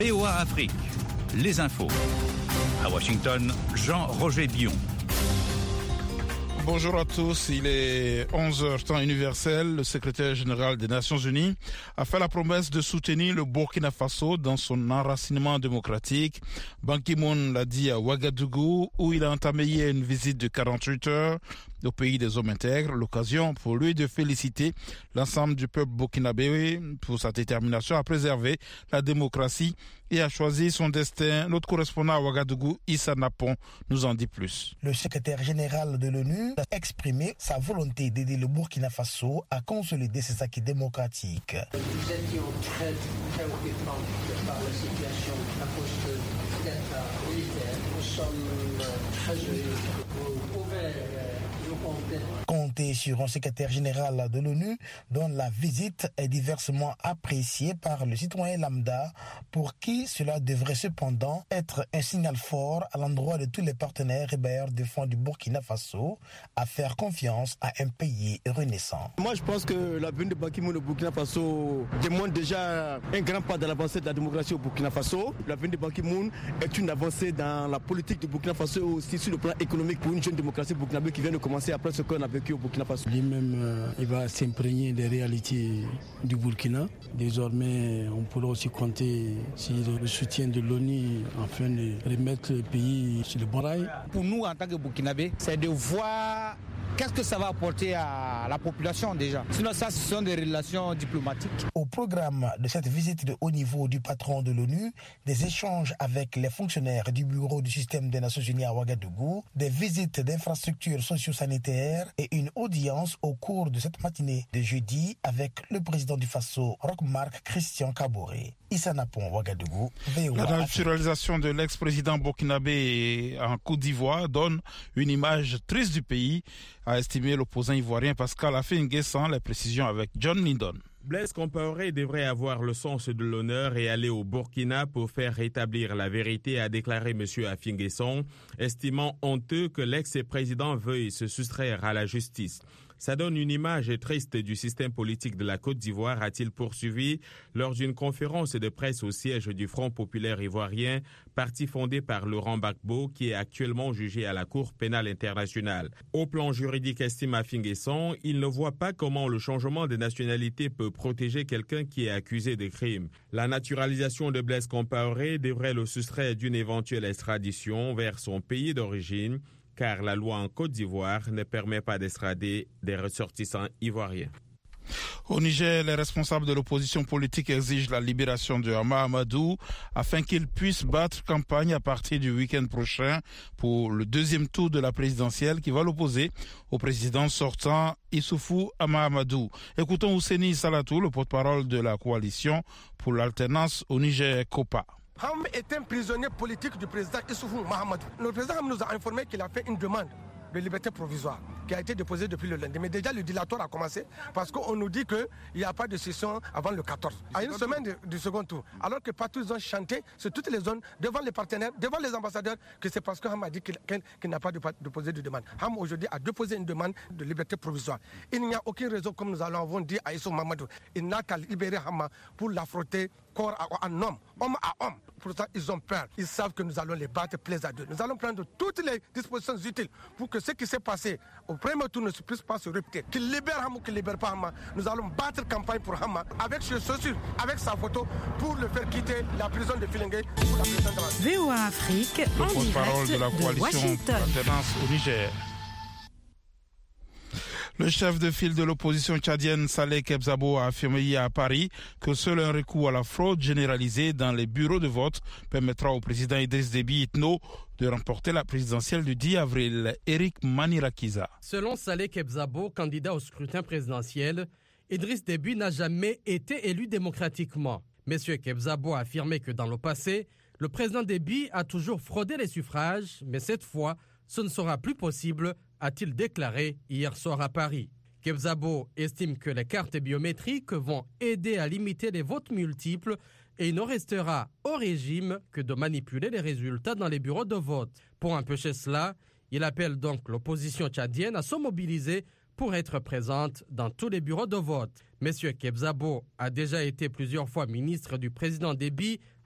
VOA Afrique, les infos. À Washington, Jean-Roger Bion. Bonjour à tous, il est 11h temps universel. Le secrétaire général des Nations Unies a fait la promesse de soutenir le Burkina Faso dans son enracinement démocratique. Ban Ki-moon l'a dit à Ouagadougou où il a entamé hier une visite de 48 heures au pays des hommes intègres. L'occasion pour lui de féliciter l'ensemble du peuple burkinabé pour sa détermination à préserver la démocratie et à choisir son destin. Notre correspondant à Ouagadougou, Issa Napon, nous en dit plus. Le secrétaire général de l'ONU a exprimé sa volonté d'aider le Burkina Faso à consolider ses acquis démocratiques. Nous étions très préoccupants par la situation à cause de l'État militaire. Nous sommes très heureux. Vous pouvez nous compter sur un secrétaire général de l'ONU dont la visite est diversement appréciée par le citoyen lambda, pour qui cela devrait cependant être un signal fort à l'endroit de tous les partenaires et bailleurs de fonds du Burkina Faso à faire confiance à un pays renaissant. Moi je pense que la venue de Ban Ki-moon au Burkina Faso démontre déjà un grand pas dans l'avancée de la démocratie au Burkina Faso. La venue de Ban Ki-moon est une avancée dans la politique du Burkina Faso, aussi sur le plan économique pour une jeune démocratie burkinabé qui vient de commencer après ce qu'on a vécu au Burkina Faso. Lui-même, il va s'imprégner des réalités du Burkina. Désormais, on pourra aussi compter sur le soutien de l'ONU afin de remettre le pays sur le bon rail. Pour nous, en tant que Burkinabés, c'est de voir qu'est-ce que ça va apporter à la population déjà. Sinon, ça, ce sont des relations diplomatiques. Au programme de cette visite de haut niveau du patron de l'ONU, des échanges avec les fonctionnaires du bureau du système des Nations Unies à Ouagadougou, des visites d'infrastructures socio-sanitaires et une audience au cours de cette matinée de jeudi avec le président du Faso, Roch-Marc Christian Kaboré. Issa Napon, Ouagadougou, VOA. La naturalisation de l'ex-président burkinabé en Côte d'Ivoire donne une image triste du pays, a estimé l'opposant ivoirien Pascal Affi-N'Guessan. Les précisions avec John Lindon. Blaise Compaoré devrait avoir le sens de l'honneur et aller au Burkina pour faire rétablir la vérité, a déclaré M. Affi-N'Guessan, estimant honteux que l'ex-président veuille se soustraire à la justice. Ça donne une image triste du système politique de la Côte d'Ivoire, a-t-il poursuivi lors d'une conférence de presse au siège du Front populaire ivoirien, parti fondé par Laurent Gbagbo, qui est actuellement jugé à la Cour pénale internationale. Au plan juridique, estime Affi-N'Guessan, il ne voit pas comment le changement de nationalité peut protéger quelqu'un qui est accusé de crime. La naturalisation de Blaise Compaoré devrait le soustraire d'une éventuelle extradition vers son pays d'origine, car la loi en Côte d'Ivoire ne permet pas d'extrader des ressortissants ivoiriens. Au Niger, les responsables de l'opposition politique exigent la libération de Hama Amadou afin qu'il puisse battre campagne à partir du week-end prochain pour le deuxième tour de la présidentielle qui va l'opposer au président sortant Issoufou Hama Amadou. Écoutons Ouseni Salatou, le porte-parole de la coalition pour l'alternance au Niger COPA. Ham est un prisonnier politique du président Issoufou Mahamadou. Le président nous a informé qu'il a fait une demande de liberté provisoire qui a été déposée depuis le lundi. Mais déjà, le dilatoire a commencé parce qu'on nous dit qu'il n'y a pas de session avant le 14, à une semaine du second tour. Alors que partout, ils ont chanté sur toutes les zones, devant les partenaires, devant les ambassadeurs, que c'est parce que Ham a dit qu'il n'a pas déposé de demande. Ham, aujourd'hui, a déposé une demande de liberté provisoire. Il n'y a aucune raison, comme nous allons dire à Issoufou Mahamadou, il n'a qu'à libérer Hama pour l'affronter corps à homme à homme. Pour ça, ils ont peur. Ils savent que nous allons les battre plaise à deux. Nous allons prendre toutes les dispositions utiles pour que ce qui s'est passé au premier tour ne puisse pas se répéter. Qu'il libère Hama ou qu'il ne libère pas Hama, nous allons battre campagne pour Hama avec ses chaussures, avec sa photo, pour le faire quitter la prison de Filengue. VOA Afrique, le porte-parole de la coalition d'alternance au Niger. Le chef de file de l'opposition tchadienne Saleh Kebzabo a affirmé hier à Paris que seul un recours à la fraude généralisée dans les bureaux de vote permettra au président Idriss Déby Itno de remporter la présidentielle du 10 avril. Eric Manirakiza. Selon Saleh Kebzabo, candidat au scrutin présidentiel, Idriss Déby n'a jamais été élu démocratiquement. M. Kebzabo a affirmé que dans le passé, le président Déby a toujours fraudé les suffrages, mais cette fois, ce ne sera plus possible, a-t-il déclaré hier soir à Paris. Kebzabo estime que les cartes biométriques vont aider à limiter les votes multiples et il ne restera au régime que de manipuler les résultats dans les bureaux de vote. Pour empêcher cela, il appelle donc l'opposition tchadienne à se mobiliser pour être présente dans tous les bureaux de vote. M. Kebzabo a déjà été plusieurs fois ministre du président Déby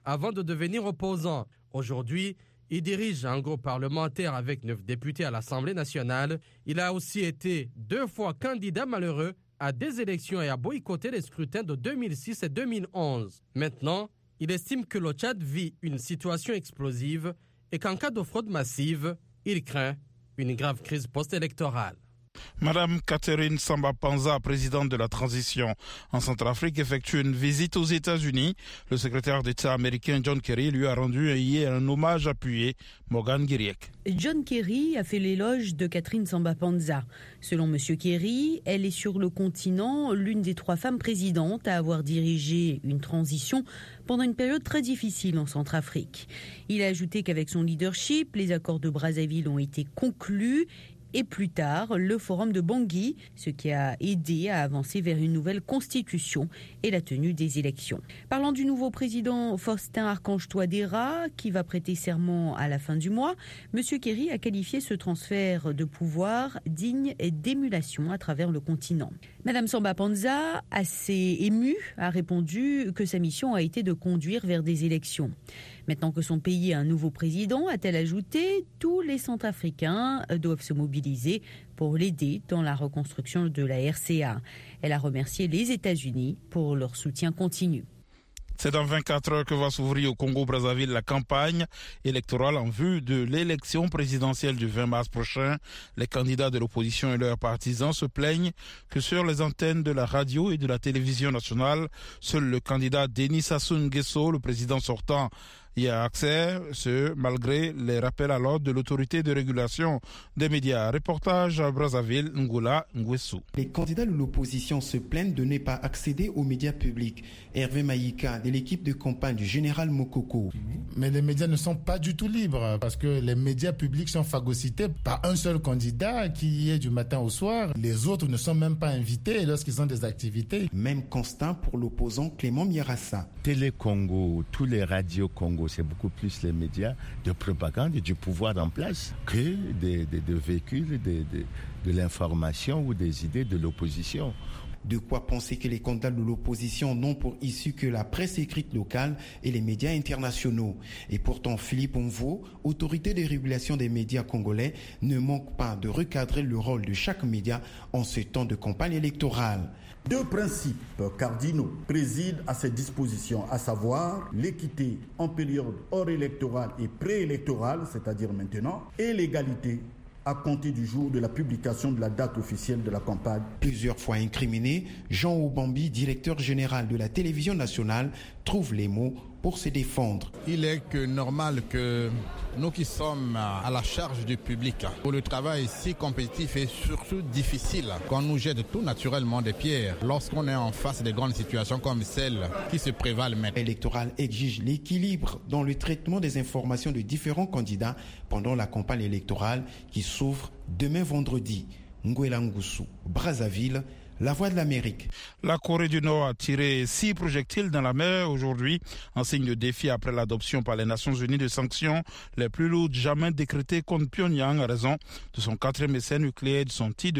avant de devenir opposant. Aujourd'hui, il dirige un groupe parlementaire avec 9 députés à l'Assemblée nationale. Il a aussi été 2 fois candidat malheureux à des élections et a boycotté les scrutins de 2006 et 2011. Maintenant, il estime que le Tchad vit une situation explosive et qu'en cas de fraude massive, il craint une grave crise post-électorale. Madame Catherine Samba-Panza, présidente de la transition en Centrafrique, effectue une visite aux États-Unis. Le secrétaire d'État américain John Kerry lui a rendu hier un hommage appuyé. Morgan Guiriec. John Kerry a fait l'éloge de Catherine Samba-Panza. Selon M. Kerry, elle est sur le continent l'une des 3 femmes présidentes à avoir dirigé une transition pendant une période très difficile en Centrafrique. Il a ajouté qu'avec son leadership, les accords de Brazzaville ont été conclus. Et plus tard, le forum de Bangui, ce qui a aidé à avancer vers une nouvelle constitution et la tenue des élections. Parlant du nouveau président Faustin Archange Touadéra, qui va prêter serment à la fin du mois, M. Kerry a qualifié ce transfert de pouvoir digne d'émulation à travers le continent. Mme Samba-Panza, assez émue, a répondu que sa mission a été de conduire vers des élections. Maintenant que son pays a un nouveau président, a-t-elle ajouté, tous les Centrafricains doivent se mobiliser pour l'aider dans la reconstruction de la RCA. Elle a remercié les États-Unis pour leur soutien continu. C'est dans 24 heures que va s'ouvrir au Congo-Brazzaville la campagne électorale en vue de l'élection présidentielle du 20 mars prochain. Les candidats de l'opposition et leurs partisans se plaignent que sur les antennes de la radio et de la télévision nationale, seul le candidat Denis Sassou Nguesso, le président sortant, y a accès, ce malgré les rappels à l'ordre de l'autorité de régulation des médias. Reportage à Brazzaville, Ngoula Nguessou. Les candidats de l'opposition se plaignent de ne pas accéder aux médias publics. Hervé Maïka, de l'équipe de campagne du général Mokoko. Mais les médias ne sont pas du tout libres parce que les médias publics sont phagocytés par un seul candidat qui y est du matin au soir. Les autres ne sont même pas invités lorsqu'ils ont des activités. Même constat pour l'opposant Clément Mierassa. Télé Congo, tous les radios Congo, c'est beaucoup plus les médias de propagande et du pouvoir en place que des véhicules de l'information ou des idées de l'opposition. De quoi penser que les candidats de l'opposition n'ont pour issue que la presse écrite locale et les médias internationaux. Et pourtant, Philippe Onvo, autorité de régulation des médias congolais, ne manque pas de recadrer le rôle de chaque média en ce temps de campagne électorale. 2 principes cardinaux président à ces dispositions, à savoir l'équité en période hors électorale et préélectorale, c'est-à-dire maintenant, et l'égalité à compter du jour de la publication de la date officielle de la campagne. Plusieurs fois incriminé, Jean Obambi, directeur général de la télévision nationale, trouve les mots pour se défendre. Il est normal que nous qui sommes à la charge du public, pour le travail si compétitif et surtout difficile, qu'on nous jette tout naturellement des pierres lorsqu'on est en face de grandes situations comme celles qui se prévalent maintenant. L'électoral exige l'équilibre dans le traitement des informations de différents candidats pendant la campagne électorale qui s'ouvre demain vendredi. Nguela Nguessou, Brazzaville, La Voix de l'Amérique. La Corée du Nord a tiré 6 projectiles dans la mer aujourd'hui, en signe de défi après l'adoption par les Nations Unies de sanctions les plus lourdes jamais décrétées contre Pyongyang à raison de son 4e essai nucléaire et de son tir de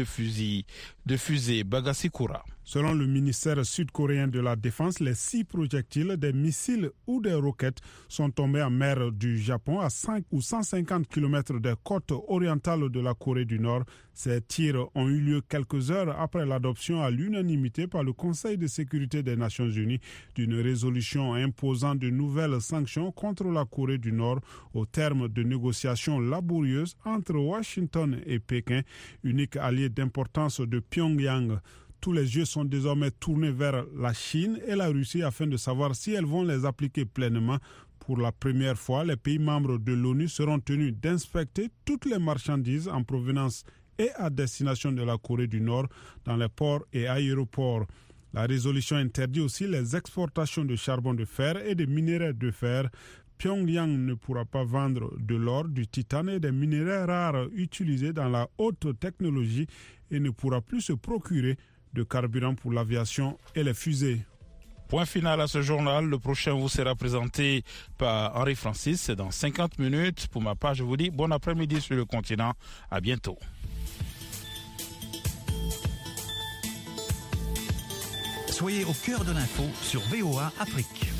fusée Bagasikura. Selon le ministère sud-coréen de la Défense, les 6 projectiles, des missiles ou des roquettes sont tombés en mer du Japon à 5 ou 150 km des côtes orientales de la Corée du Nord. Ces tirs ont eu lieu quelques heures après l'adoption à l'unanimité par le Conseil de sécurité des Nations Unies d'une résolution imposant de nouvelles sanctions contre la Corée du Nord au terme de négociations laborieuses entre Washington et Pékin, unique allié d'importance de Pyongyang. Tous les yeux sont désormais tournés vers la Chine et la Russie afin de savoir si elles vont les appliquer pleinement. Pour la première fois, les pays membres de l'ONU seront tenus d'inspecter toutes les marchandises en provenance et à destination de la Corée du Nord dans les ports et aéroports. La résolution interdit aussi les exportations de charbon de fer et de minerais de fer. Pyongyang ne pourra pas vendre de l'or, du titane et des minerais rares utilisés dans la haute technologie et ne pourra plus se procurer de carburant pour l'aviation et les fusées. Point final à ce journal. Le prochain vous sera présenté par Henri Francis. C'est dans 50 minutes. Pour ma part, je vous dis bon après-midi sur le continent. À bientôt. Soyez au cœur de l'info sur VOA Afrique.